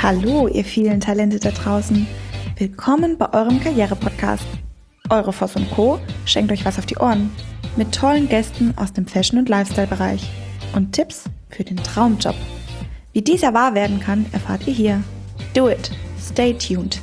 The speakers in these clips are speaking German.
Hallo, ihr vielen Talente da draußen. Willkommen bei eurem Karriere-Podcast. Eure Voss & Co. schenkt euch was auf die Ohren. Mit tollen Gästen aus dem Fashion- und Lifestyle-Bereich. Und Tipps für den Traumjob. Wie dieser wahr werden kann, erfahrt ihr hier. Do it. Stay tuned.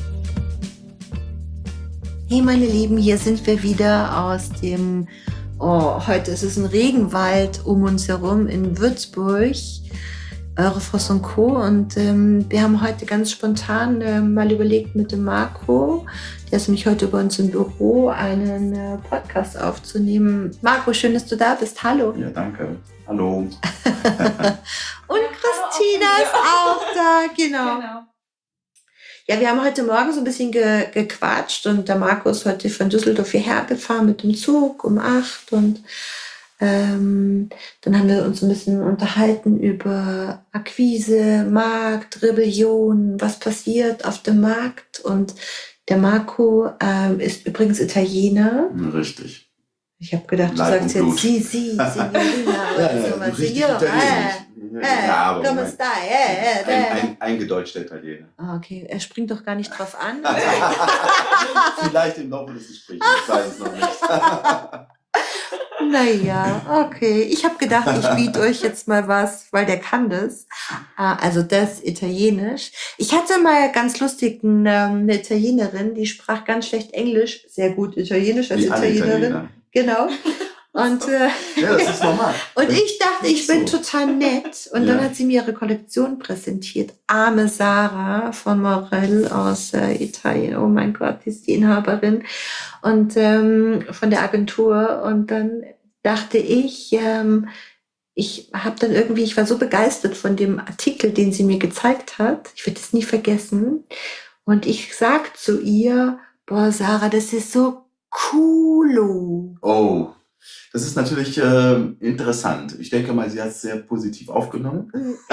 Hey meine Lieben, hier sind wir wieder aus dem, heute ist es ein Regenwald um uns herum in Würzburg, eure Voss & Co. Und wir haben heute ganz spontan mal überlegt mit dem Marco, der ist nämlich heute bei uns im Büro, einen Podcast aufzunehmen. Marco, schön, dass du da bist. Hallo. Ja, danke. Hallo. Und Christina ist auch da, genau. Ja, wir haben heute Morgen so ein bisschen gequatscht und der Marco ist heute von Düsseldorf hierher gefahren mit dem Zug um 8 und dann haben wir uns ein bisschen unterhalten über Akquise, Markt, Rebellion, was passiert auf dem Markt. Und der Marco ist übrigens Italiener. Richtig. Ich habe gedacht, du Leib sagst und jetzt Blut. Signorina oder sowas. richtig Signor, italienisch. Aber come Moment. stai? Eingedeutschter Italiener. Okay, er springt doch gar nicht drauf an. Vielleicht im Laufe des Gesprächs, ich weiß es noch nicht. Naja, okay. Ich habe gedacht, ich biete euch jetzt mal was, weil der kann das. Also das Italienisch. Ich hatte mal ganz lustig eine Italienerin, die sprach ganz schlecht Englisch, sehr gut Italienisch als Wie alle Italienerin. Italiener. Genau. Und, Ja, das ist normal. und ich dachte, ich bin So. total nett. Und dann Ja. hat sie mir ihre Kollektion präsentiert. Arme Sarah von Morel aus Italien. Oh mein Gott, die ist die Inhaberin. Und von der Agentur. Und dann dachte ich, ich war so begeistert von dem Artikel, den sie mir gezeigt hat. Ich werde es nie vergessen. Und ich sag zu ihr, boah, Sarah, das ist so cool. Oh, das ist natürlich interessant. Ich denke mal, sie hat es sehr positiv aufgenommen.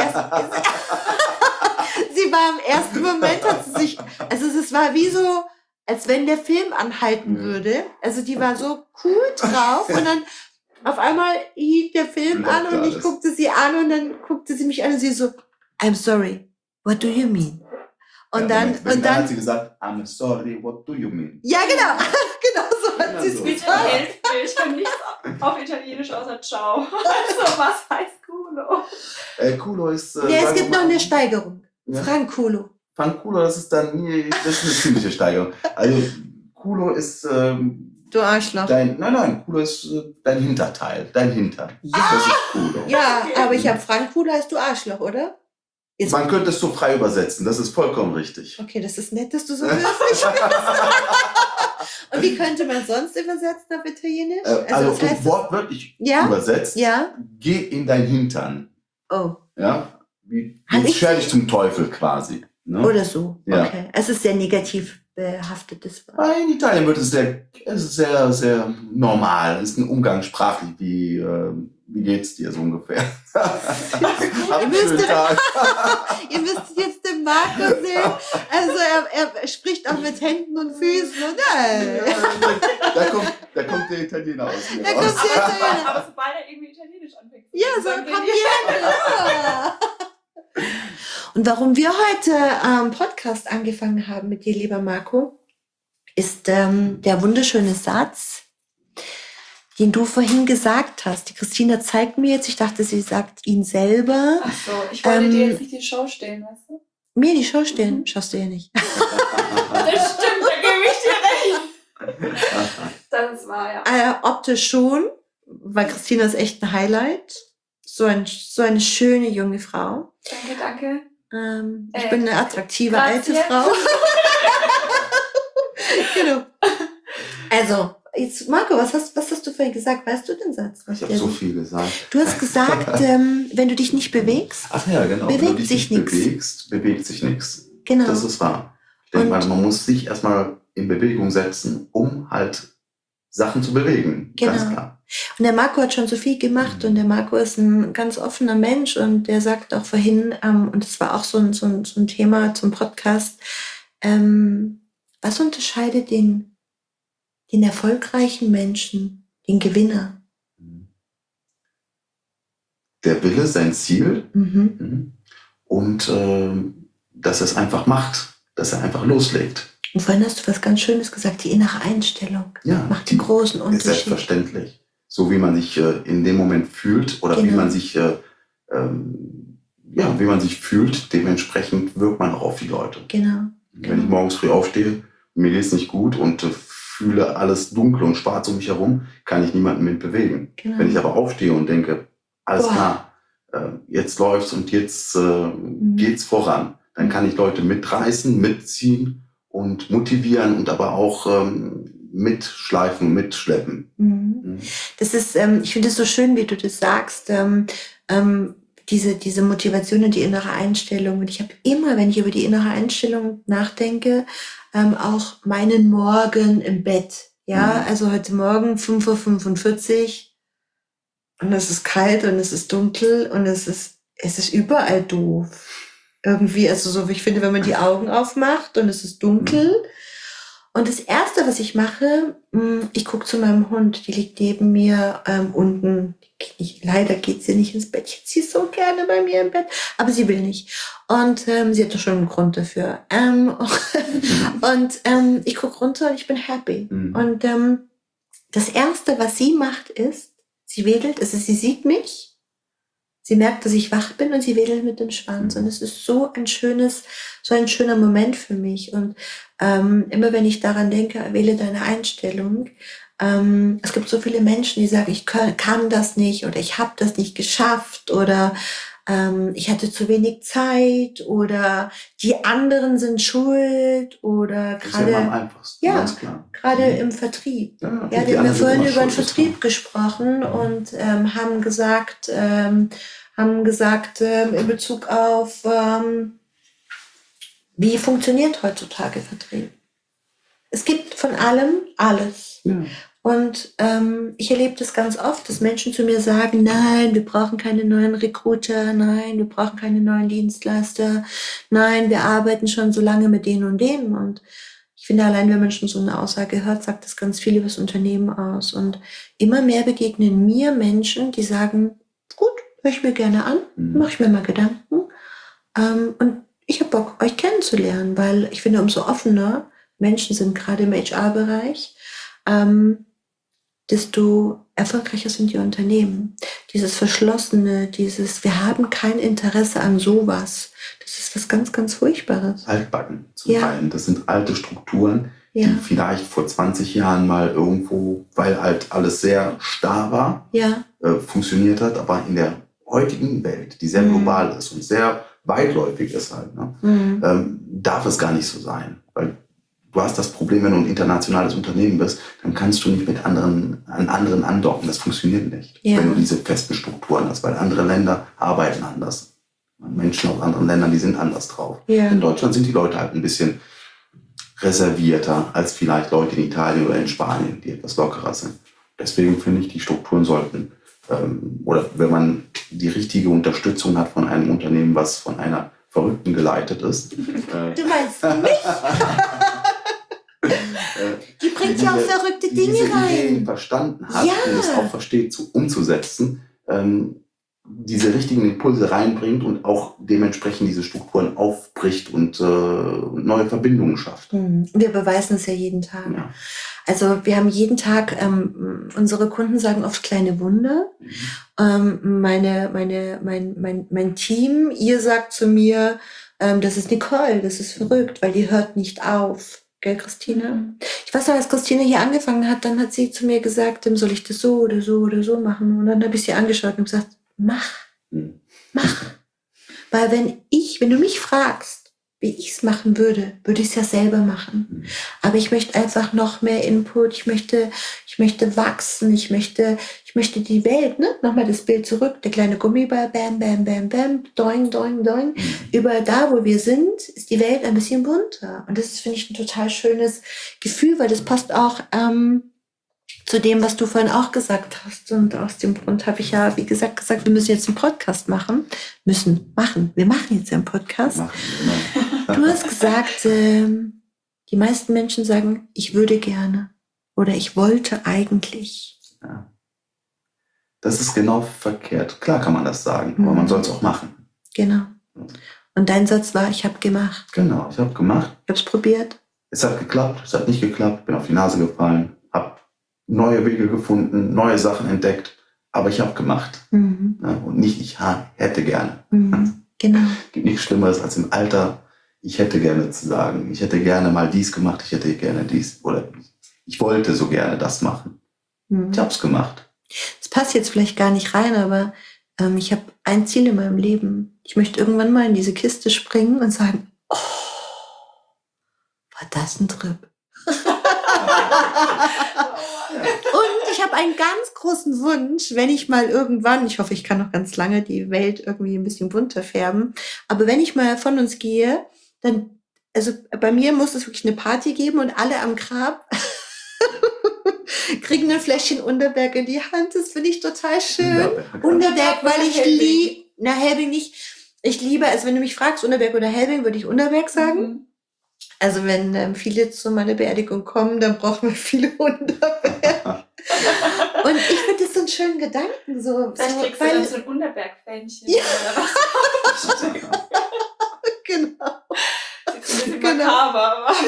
Sie war im ersten Moment, es war wie so, als wenn der Film anhalten würde. Also die war so cool drauf und dann auf einmal hielt der Film an und ich guckte sie an und dann guckte sie mich an und sie so, I'm sorry, what do you mean? Und dann hat sie gesagt, I'm sorry, what do you mean? Ja, genau, genau so hat sie es so. gesagt. Ich kann nichts auf Italienisch außer Ciao. Also, was heißt Culo? Culo ist... Ja, es sagen gibt wir noch mal- eine Steigerung. Ja. Franculo. Culo, das ist eine ziemliche Steigerung. Also, Culo ist... Du Arschloch. Culo ist dein Hinterteil, dein Hintern. Ja. Das ist Culo. Ja, aber ich habe Franculo, heißt du Arschloch, oder? Jetzt- Man könnte es so frei übersetzen, das ist vollkommen richtig. Okay, das ist nett, dass du so höflich bist. Und wie könnte man sonst übersetzen auf Italienisch? Also das heißt, wortwörtlich Ja? übersetzt, ja? geh in dein Hintern. Oh, Ja? Wie Hab ich- scher dich zum Teufel quasi. Ne? oder so. Ja. Okay. Es ist sehr negativ behaftetes Wort. In Italien wird es sehr, sehr normal. Es ist ein umgangssprachlich, wie geht's dir so ungefähr? Hab einen schönen Tag. Ihr müsst jetzt den Marco sehen. Also er spricht auch mit Händen und Füßen. Und, Da kommt der Italiener aus mir Da raus. kommt der Italiener. Aber sobald er irgendwie Italienisch anfängt. Ja, so dann kommt geht ja. Und warum wir heute Podcast angefangen haben mit dir, lieber Marco, ist der wunderschöne Satz, den du vorhin gesagt hast. Die Christina zeigt mir jetzt, ich dachte, sie sagt ihn selber. Ach so, ich wollte dir jetzt nicht die Show stellen, weißt du? Mir die Show stellen, schaust du ja nicht. Das stimmt, da gebe ich dir recht. Das war ja. Optisch schon, weil Christina ist echt ein Highlight. So eine schöne junge Frau. Danke, danke. Ich bin eine attraktive grazie. alte Frau. Genau. Also, jetzt, Marco, was hast du vorhin gesagt? Weißt du den Satz? Ich habe so viel gesagt. Du hast gesagt, wenn du dich nicht bewegst, Ach ja, genau. Wenn Bewegt du dich sich nicht nix. bewegst, bewegt sich nichts. genau. Das ist wahr. Ich denke Und- mal, man muss sich erstmal in Bewegung setzen, um halt Sachen zu bewegen. Ganz Genau. klar. Und der Marco hat schon so viel gemacht und der Marco ist ein ganz offener Mensch und der sagt auch vorhin, und das war auch so ein Thema zum Podcast, was unterscheidet den erfolgreichen Menschen, den Gewinner? Der Wille, sein Ziel Mhm. und dass er es einfach macht, dass er einfach loslegt. Und vorhin hast du was ganz Schönes gesagt, die innere Einstellung macht den großen Unterschied. Ist selbstverständlich. So wie man sich in dem Moment fühlt oder wie man sich wie man sich fühlt, dementsprechend wirkt man auch auf die Leute. Genau. Wenn ich morgens früh aufstehe, mir geht es nicht gut und fühle alles dunkel und schwarz um mich herum, kann ich niemanden mit bewegen. Genau. Wenn ich aber aufstehe und denke, alles klar, jetzt läuft's und jetzt geht's voran, dann kann ich Leute mitreißen, mitziehen und motivieren und aber auch mitschleifen, mitschleppen. Das ist, ich finde es so schön, wie du das sagst, diese Motivation und die innere Einstellung. Und ich habe immer, wenn ich über die innere Einstellung nachdenke, auch meinen Morgen im Bett. Ja, also heute Morgen 5:45 Uhr und es ist kalt und es ist dunkel und es ist überall doof. Irgendwie, also so, ich finde, wenn man die Augen aufmacht und es ist dunkel. Und das Erste, was ich mache, ich gucke zu meinem Hund, die liegt neben mir unten. Leider geht sie nicht ins Bett. Sie ist so gerne bei mir im Bett, aber sie will nicht. Und sie hat doch schon einen Grund dafür. Ich gucke runter und ich bin happy. Und das Erste, was sie macht, ist, sie wedelt, also sie sieht mich, sie merkt, dass ich wach bin und sie wedelt mit dem Schwanz. Und es ist so ein schöner Moment für mich. Und immer wenn ich daran denke, wähle deine Einstellung. Es gibt so viele Menschen, die sagen, ich kann das nicht oder ich habe das nicht geschafft oder ich hatte zu wenig Zeit oder die anderen sind schuld oder gerade im Vertrieb. Ja, wir haben ja vorhin über den Vertrieb gesprochen und haben gesagt in Bezug auf wie funktioniert heutzutage Vertrieb. Es gibt von allem alles. Ja. Und ich erlebe das ganz oft, dass Menschen zu mir sagen, nein, wir brauchen keine neuen Recruiter, nein, wir brauchen keine neuen Dienstleister, nein, wir arbeiten schon so lange mit denen und denen. Und ich finde, allein wenn man schon so eine Aussage hört, sagt das ganz viel über das Unternehmen aus. Und immer mehr begegnen mir Menschen, die sagen, gut, höre ich mir gerne an, mache ich mir mal Gedanken. Und ich habe Bock, euch kennenzulernen, weil ich finde, umso offener Menschen sind, gerade im HR-Bereich, desto erfolgreicher sind die Unternehmen. Dieses Verschlossene, wir haben kein Interesse an sowas. Das ist was ganz, ganz Furchtbares. Altbacken zum Teil. Das sind alte Strukturen, die vielleicht vor 20 Jahren mal irgendwo, weil halt alles sehr starr war, funktioniert hat, aber in der heutigen Welt, die sehr global ist und sehr weitläufig ist halt, darf es gar nicht so sein. Weil du hast das Problem, wenn du ein internationales Unternehmen bist, dann kannst du nicht mit anderen andocken. Das funktioniert nicht, wenn du diese festen Strukturen hast, weil andere Länder arbeiten anders. Menschen aus anderen Ländern, die sind anders drauf. Ja. In Deutschland sind die Leute halt ein bisschen reservierter als vielleicht Leute in Italien oder in Spanien, die etwas lockerer sind. Deswegen finde ich, die Strukturen sollten, oder wenn man die richtige Unterstützung hat von einem Unternehmen, was von einer Verrückten geleitet ist. Du meinst mich? Die bringt ja auch verrückte Dinge rein. Die Ideen verstanden hat und es auch versteht, umzusetzen, diese richtigen Impulse reinbringt und auch dementsprechend diese Strukturen aufbricht und neue Verbindungen schafft. Wir beweisen es ja jeden Tag. Ja. Also wir haben jeden Tag, unsere Kunden sagen oft kleine Wunder. Mein Team, ihr sagt zu mir, das ist Nicole, das ist verrückt, weil die hört nicht auf. Gell, Christine? Ich weiß noch, als Christine hier angefangen hat, dann hat sie zu mir gesagt, soll ich das so oder so oder so machen? Und dann habe ich sie angeschaut und gesagt, mach. Weil wenn du mich fragst, wie ich es machen würde ich es ja selber machen. Aber ich möchte einfach noch mehr Input, ich möchte wachsen, ich möchte die Welt, nochmal das Bild zurück, der kleine Gummiball, bam, bam, bam, bam, doing, doing, doing. Überall da, wo wir sind, ist die Welt ein bisschen bunter. Und das ist, finde ich, ein total schönes Gefühl, weil das passt auch zu dem, was du vorhin auch gesagt hast. Und aus dem Grund habe ich ja, wie gesagt, wir müssen jetzt einen Podcast machen. Wir machen jetzt einen Podcast. Du hast gesagt, die meisten Menschen sagen, ich würde gerne oder ich wollte eigentlich. Ja. Das ist genau verkehrt. Klar kann man das sagen, aber man soll es auch machen. Genau. Und dein Satz war, ich habe gemacht. Genau, ich habe gemacht. Ich habe es probiert. Es hat geklappt, es hat nicht geklappt, bin auf die Nase gefallen, habe neue Wege gefunden, neue Sachen entdeckt, aber ich habe gemacht. Ja, und nicht, ich hätte gerne. Genau. Es gibt nichts Schlimmeres als im Alter, ich hätte gerne zu sagen, ich hätte gerne mal dies gemacht, ich hätte gerne dies, oder ich wollte so gerne das machen. Ich habe es gemacht. Es passt jetzt vielleicht gar nicht rein, aber ich habe ein Ziel in meinem Leben. Ich möchte irgendwann mal in diese Kiste springen und sagen, oh, war das ein Trip. Und ich habe einen ganz großen Wunsch, wenn ich mal irgendwann, ich hoffe, ich kann noch ganz lange die Welt irgendwie ein bisschen bunter färben, aber wenn ich mal von uns gehe, dann, also bei mir muss es wirklich eine Party geben und alle am Grab kriegen ein Fläschchen Unterberg in die Hand. Das finde ich total schön. Unterberg, weil ich liebe, Helbing nicht. Ich liebe, also wenn du mich fragst, Unterberg oder Helbing, würde ich Unterberg sagen. Also wenn viele zu meiner Beerdigung kommen, dann brauchen wir viele Unterberg. Und ich finde das so einen schönen Gedanken. Vielleicht kriegst du dann so ein Unterberg-Fähnchen. Ja. Oder was? Genau. Sieht ein bisschen makaber, aber...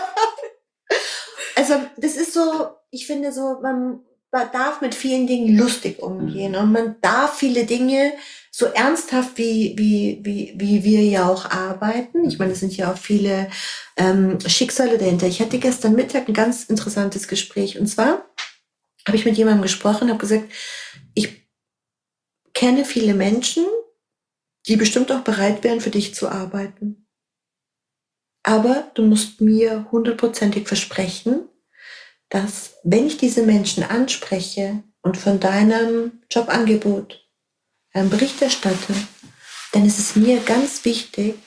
Also das ist so, ich finde so, man darf mit vielen Dingen lustig umgehen und man darf viele Dinge so ernsthaft, wie wir ja auch arbeiten. Ich meine, es sind ja auch viele Schicksale dahinter. Ich hatte gestern Mittag ein ganz interessantes Gespräch und zwar habe ich mit jemandem gesprochen, habe gesagt, ich kenne viele Menschen, die bestimmt auch bereit wären, für dich zu arbeiten. Aber du musst mir 100%ig versprechen, dass, wenn ich diese Menschen anspreche und von deinem Jobangebot Bericht erstatte, dann ist es mir ganz wichtig,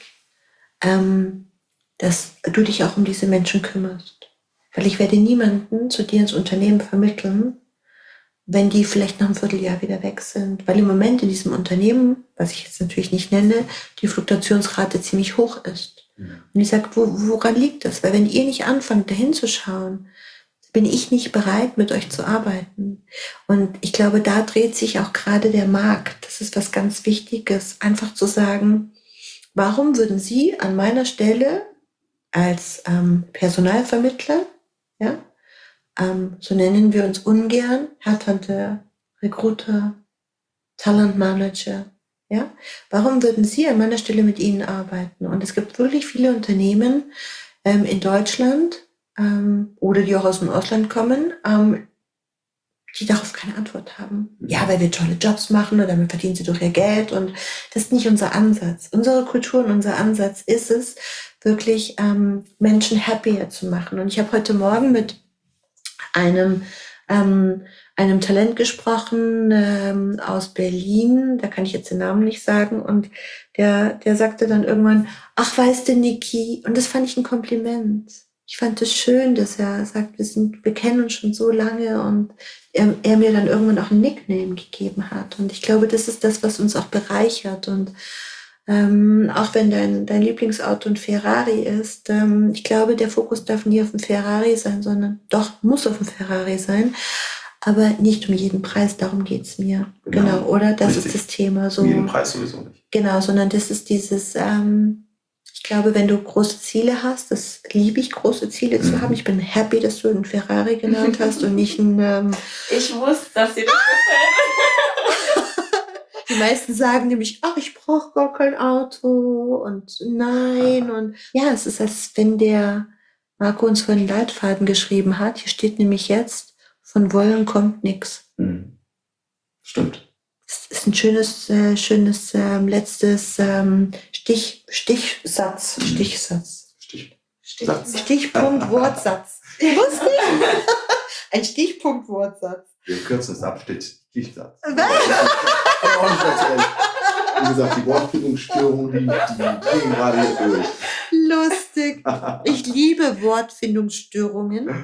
dass du dich auch um diese Menschen kümmerst. Weil ich werde niemanden zu dir ins Unternehmen vermitteln, wenn die vielleicht nach einem Vierteljahr wieder weg sind. Weil im Moment in diesem Unternehmen, was ich jetzt natürlich nicht nenne, die Fluktuationsrate ziemlich hoch ist. Und ich sage, woran liegt das? Weil wenn ihr nicht anfangt, da hinzuschauen, bin ich nicht bereit, mit euch zu arbeiten. Und ich glaube, da dreht sich auch gerade der Markt. Das ist was ganz Wichtiges, einfach zu sagen, warum würden Sie an meiner Stelle als Personalvermittler, ja, so nennen wir uns ungern, Headhunter, Recruiter, Talent Manager, ja? Warum würden Sie an meiner Stelle mit Ihnen arbeiten? Und es gibt wirklich viele Unternehmen in Deutschland oder die auch aus dem Ausland kommen, die darauf keine Antwort haben. Ja, weil wir tolle Jobs machen oder damit verdienen sie doch ihr Geld und das ist nicht unser Ansatz. Unsere Kultur und unser Ansatz ist es, wirklich Menschen happier zu machen. Und ich habe heute Morgen mit einem Talent gesprochen aus Berlin, da kann ich jetzt den Namen nicht sagen, und der sagte dann irgendwann, ach, weißt du, Niki, und das fand ich ein Kompliment. Ich fand es schön, dass er sagt, wir kennen uns schon so lange und er mir dann irgendwann auch ein Nickname gegeben hat. Und ich glaube, das ist das, was uns auch bereichert. Und auch wenn dein Lieblingsauto ein Ferrari ist, ich glaube, der Fokus darf nie auf dem Ferrari sein, sondern doch muss auf dem Ferrari sein, aber nicht um jeden Preis, darum geht's mir. Genau, oder? Das richtig. Ist das Thema. So, um jeden Preis sowieso nicht. Genau, sondern das ist dieses, ich glaube, wenn du große Ziele hast, das liebe ich, große Ziele zu haben. Ich bin happy, dass du einen Ferrari genannt hast und nicht einen... Ich wusste, dass dir das gefällt. Die meisten sagen nämlich, ach, ich brauche gar kein Auto und nein. Und ja, es ist, als wenn der Marco uns vorhin einen Leitfaden geschrieben hat. Hier steht nämlich jetzt, von Wollen kommt nix. Stimmt. Das ist ein schönes letztes Stichsatz. Stichpunkt, Wortsatz. Lustig. Ein Stichpunkt, Wortsatz. Wir kürzen es ab, steht Stichsatz. Wie gesagt, die Wortfindungsstörungen, die gehen gerade hier durch. Lustig. Ich liebe Wortfindungsstörungen.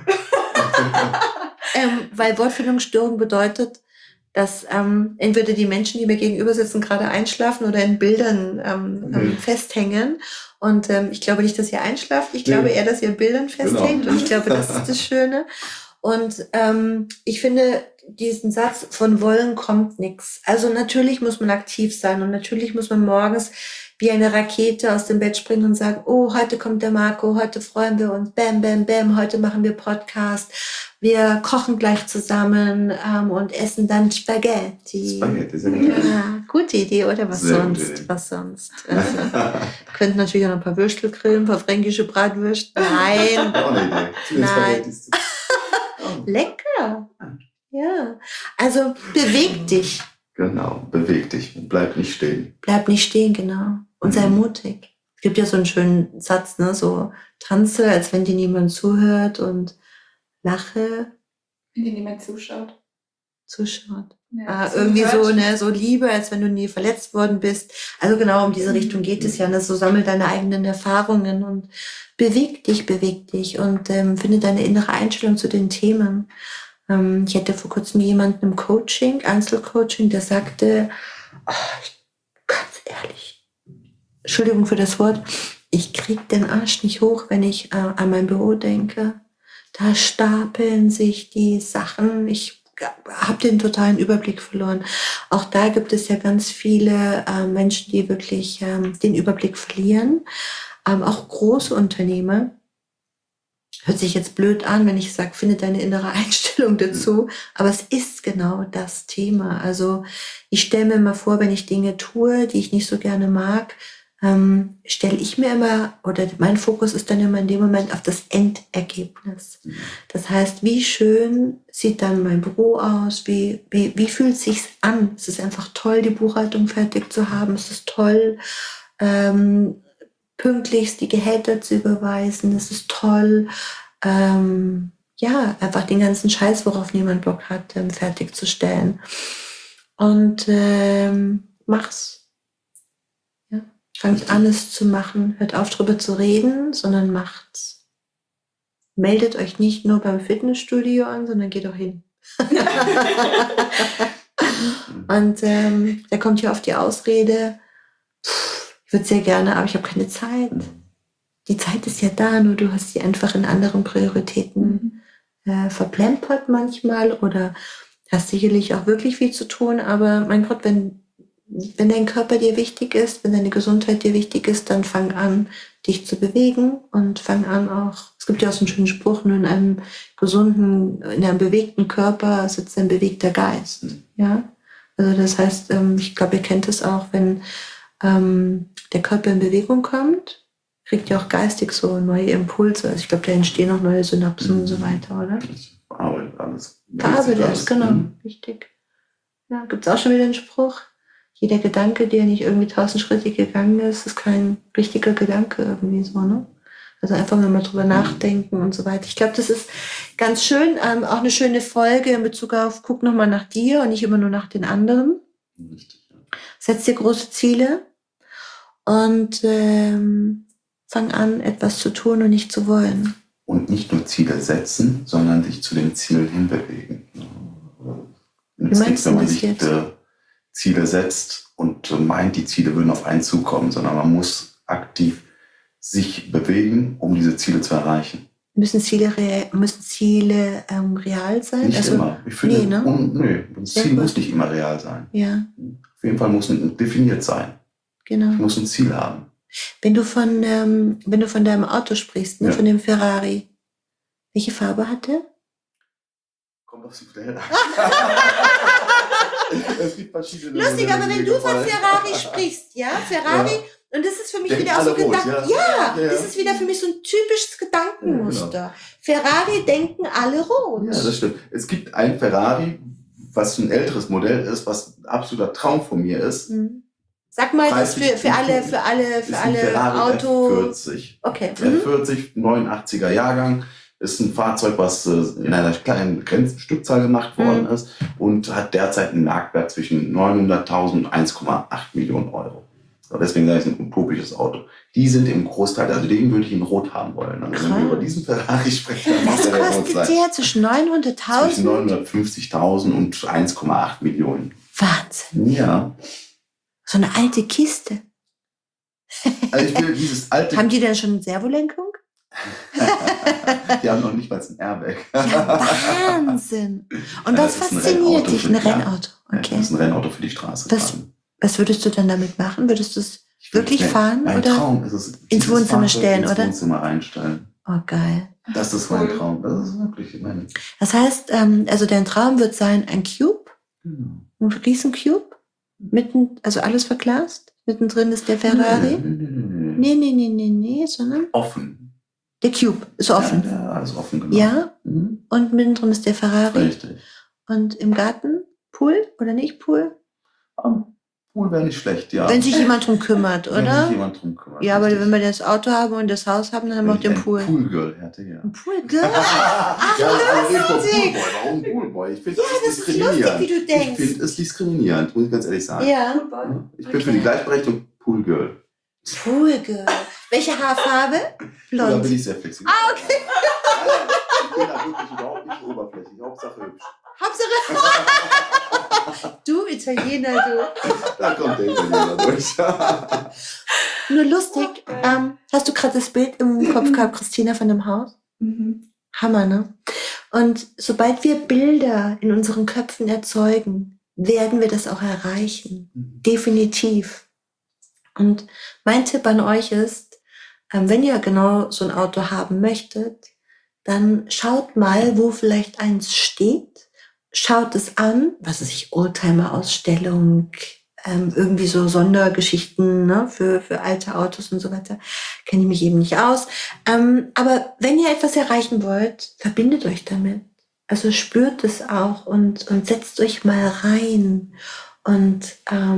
Weil Wortfindungsstörung bedeutet, dass entweder die Menschen, die mir gegenüber sitzen, gerade einschlafen oder in Bildern festhängen. Und ich glaube nicht, dass ihr einschlaft. Ich glaube eher, dass ihr in Bildern festhängt. Genau. Und ich glaube, das ist das Schöne. Und ich finde diesen Satz, von Wollen kommt nix. Also natürlich muss man aktiv sein und natürlich muss man morgens wie eine Rakete aus dem Bett springen und sagen, oh, heute kommt der Marco, heute freuen wir uns, bam, bam, bam, heute machen wir Podcast, wir kochen gleich zusammen und essen dann Spaghetti. Spaghetti, sehr gut. Ja, gute Idee, oder? Was Sehr sonst? gute Idee. Was sonst? Also, könnten natürlich auch noch ein paar Würstel grillen, ein paar fränkische Bratwürste. Nein. Auch eine Idee. Zu den Nein. Spaghettis. Oh. Lecker. Ja. Also beweg dich. Genau, beweg dich und bleib nicht stehen. Bleib nicht stehen, genau. Und sei mutig. Es gibt ja so einen schönen Satz, ne? So tanze, als wenn dir niemand zuhört und lache, Wenn dir niemand zuschaut. zuschaut. Ja, Irgendwie hört. so, ne, so Liebe, als wenn du nie verletzt worden bist. Also genau um diese Richtung geht es ja. Ne? So sammel deine eigenen Erfahrungen und beweg dich und finde deine innere Einstellung zu den Themen. Ich hatte vor kurzem jemanden im Coaching, Einzelcoaching, der sagte, ganz ehrlich, Entschuldigung für das Wort, ich krieg den Arsch nicht hoch, wenn ich an mein Büro denke. Da stapeln sich die Sachen, ich habe den totalen Überblick verloren. Auch da gibt es ja ganz viele Menschen, die wirklich den Überblick verlieren. Auch große Unternehmer. Hört sich jetzt blöd an, wenn ich sage, finde deine innere Einstellung dazu. Aber es ist genau das Thema. Also ich stelle mir mal vor, wenn ich Dinge tue, die ich nicht so gerne mag, stelle ich mir immer, oder mein Fokus ist dann immer in dem Moment auf das Endergebnis. Das heißt, wie schön sieht dann mein Büro aus, wie fühlt es sich an? Es ist einfach toll, die Buchhaltung fertig zu haben. Es ist toll, pünktlichst die Gehälter zu überweisen. Es ist toll, einfach den ganzen Scheiß, worauf niemand Bock hat, fertigzustellen. Und mach's. Fangt an, es zu machen. Hört auf, drüber zu reden, sondern macht's. Meldet euch nicht nur beim Fitnessstudio an, sondern geht auch hin. Und da kommt ja oft die Ausrede, ich würde sehr gerne, aber ich habe keine Zeit. Die Zeit ist ja da, nur du hast sie einfach in anderen Prioritäten verplempert manchmal oder hast sicherlich auch wirklich viel zu tun, aber mein Gott, wenn dein Körper dir wichtig ist, wenn deine Gesundheit dir wichtig ist, dann fang an, dich zu bewegen und fang an auch, es gibt ja auch so einen schönen Spruch, nur in einem bewegten Körper sitzt ein bewegter Geist. Ja? Also das heißt, ich glaube, ihr kennt es auch, wenn der Körper in Bewegung kommt, kriegt ihr auch geistig so neue Impulse. Also ich glaube, da entstehen auch neue Synapsen und so weiter, oder? Verarbeitet alles. Verarbeitet, genau, richtig. Ja, gibt es auch schon wieder einen Spruch? Jeder Gedanke, der nicht irgendwie 1000 Schritte gegangen ist, ist kein richtiger Gedanke irgendwie so, ne? Also einfach mal drüber nachdenken und so weiter. Ich glaube, das ist ganz schön, auch eine schöne Folge in Bezug auf, guck nochmal nach dir und nicht immer nur nach den anderen. Richtig, ja. Setz dir große Ziele und fang an, etwas zu tun und nicht zu wollen. Und nicht nur Ziele setzen, sondern sich zu den Zielen hinbewegen. Wie meinst du das jetzt? Ziele setzt und meint, die Ziele würden auf einen zukommen, sondern man muss aktiv sich bewegen, um diese Ziele zu erreichen. Müssen Ziele real sein? Nicht immer. Ich finde, das Ziel gut. muss nicht immer real sein. Ja. Auf jeden Fall muss es definiert sein. Genau. Ich muss ein Ziel haben. Wenn du von deinem Auto sprichst, ne, von dem Ferrari, welche Farbe hat der? Kommt aufs Modell an. Es gibt verschiedene Lustig, Modelle, aber die wenn mir du von gefallen. Ferrari sprichst, ja, Ferrari, und das ist für mich Denken wieder auch so alle rot, Gedanken. ja. Das ist wieder für mich so ein typisches Gedankenmuster. Ferrari denken alle rot. Ja, das stimmt. Es gibt ein Ferrari, was ein älteres Modell ist, was ein absoluter Traum von mir ist. Sag mal, das für alle Auto. F40. Okay. F40, 89er Jahrgang. Ist ein Fahrzeug, was in einer kleinen begrenzten Stückzahl gemacht worden ist und hat derzeit einen Marktwert zwischen 900.000 und 1,8 Millionen Euro. So, deswegen sage ich, es ist ein utopisches Auto. Die sind im Großteil, also den würde ich in Rot haben wollen. Also wenn wir über diesen Ferrari sprechen, dann Was muss der kostet rot sein. der zwischen 900.000? Zwischen 950.000 und 1,8 Millionen. Wahnsinn. Ja. So eine alte Kiste. Also ich will dieses alte... Haben die denn schon Servolenkung? Die haben noch nicht mal ein Airbag. Ja, Wahnsinn. Und was das ist ein fasziniert Rennauto dich? für Ein die- Rennauto. Ja, Okay. das ist ein Rennauto für die Straße. Was würdest du denn damit machen? Würdest du es Wirklich fahren? Mein oder? Traum ist es. Ins Wohnzimmer stellen, oder? Ins Wohnzimmer reinstellen. Oh, geil. Das ist mein Traum. Das ist wirklich mein. Das heißt, also dein Traum wird sein, ein Cube? Genau. Ein Riesencube? Also alles verglast? Mittendrin ist der Ferrari? Nee, sondern? Offen. Der Cube ist offen. Ja, alles offen, genau. Ja? Und mittendrin ist der Ferrari? Richtig. Und im Garten? Pool oder nicht Pool? Pool wäre nicht schlecht, ja. Wenn sich jemand drum kümmert, oder? Wenn sich jemand drum kümmert. Ja, aber richtig. wenn wir das Auto haben und das Haus haben, dann haben wir auch den Pool. Poolgirl hätte, ja. Ein Poolgirl? Ach, lustig! Warum Poolboy? Ich finde Ja, das ist lustig, wie du denkst. Ich finde es diskriminierend, muss ich ganz ehrlich sagen. Ja. Ich bin für die Gleichberechtigung Poolgirl. Poolgirl. Welche Haarfarbe? Da Blond. bin ich sehr flexibel. Okay. Ich bin da wirklich überhaupt nicht oberflächlich. Hauptsache hübsch. Hauptsache. Du Italiener, du. Da kommt der Italiener durch. Nur lustig. Hast du gerade das Bild im Kopf gehabt, Christina, von dem Haus? Hammer, ne? Und sobald wir Bilder in unseren Köpfen erzeugen, werden wir das auch erreichen. Definitiv. Und mein Tipp an euch ist, wenn ihr genau so ein Auto haben möchtet, dann schaut mal, wo vielleicht eins steht. Schaut es an, was weiß ich, Oldtimer-Ausstellung, irgendwie so Sondergeschichten, ne, für alte Autos und so weiter. Kenne ich mich eben nicht aus. Aber wenn ihr etwas erreichen wollt, verbindet euch damit. Also spürt es auch und setzt euch mal rein und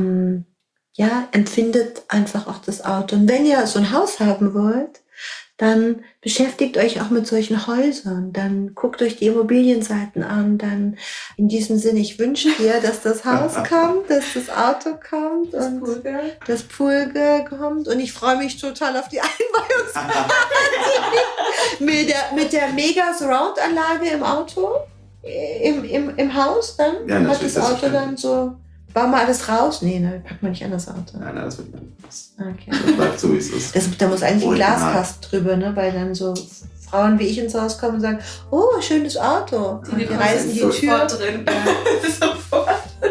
empfindet einfach auch das Auto. Und wenn ihr so ein Haus haben wollt, dann beschäftigt euch auch mit solchen Häusern. Dann guckt euch die Immobilienseiten an. Dann in diesem Sinne, ich wünsche dir, dass das Haus kommt, dass das Auto kommt und das Poolgirl kommt. Und ich freue mich total auf die Einweihungsparty mit der Mega-Surround-Anlage im Auto, im Haus. Dann Ja, hat das Auto dann so... Bauen wir alles raus? Nee, ne, packen wir nicht an das Auto. Nein, das wird nicht anders. Okay. Das bleibt so, wie es ist. Da muss eigentlich ein Original. Glaskasten drüber, ne? Weil dann so Frauen wie ich ins Haus kommen und sagen, oh, schönes Auto. Und die reißen die Tür. Drin. Sofort.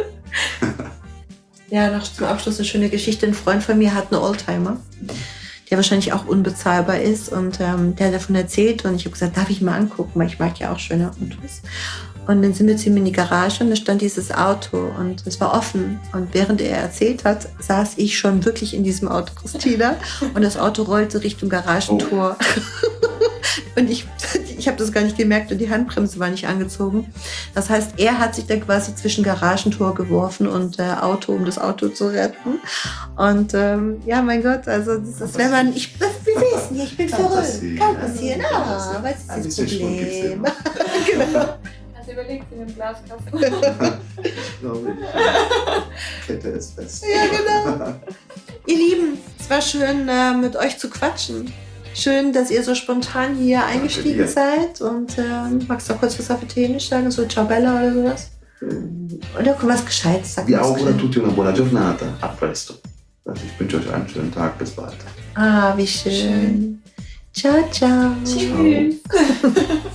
Ja, noch zum Abschluss eine schöne Geschichte. Ein Freund von mir hat einen Oldtimer, der wahrscheinlich auch unbezahlbar ist. Und der hat davon erzählt und ich habe gesagt, darf ich mal angucken, weil ich mag ja auch schöne Autos. Und dann sind wir zu ihm in die Garage und da stand dieses Auto und es war offen. Und während er erzählt hat, saß ich schon wirklich in diesem Auto, Christina. Und das Auto rollte Richtung Garagentor. Und ich habe das gar nicht gemerkt und die Handbremse war nicht angezogen. Das heißt, er hat sich dann quasi zwischen Garagentor geworfen und Auto, um das Auto zu retten. Und ja, mein Gott, also das ist, wenn man, ich bin verrückt. Kann passieren, was ist das Problem? Genau. Hast du überlegt in dem Glaskasten? Ich glaube, die Kette ist fest. Ja, genau. Ihr Lieben, es war schön, mit euch zu quatschen. Schön, dass ihr so spontan hier eingestiegen seid. Und magst du auch kurz was auf Italienisch sagen? So Ciao Bella oder sowas? Oder was Gescheites sagen? Vi auguro a tutti una buona giornata. A presto. Ich wünsche euch einen schönen Tag. Bis bald. Ah, wie schön. Ciao, ciao. Tschüss.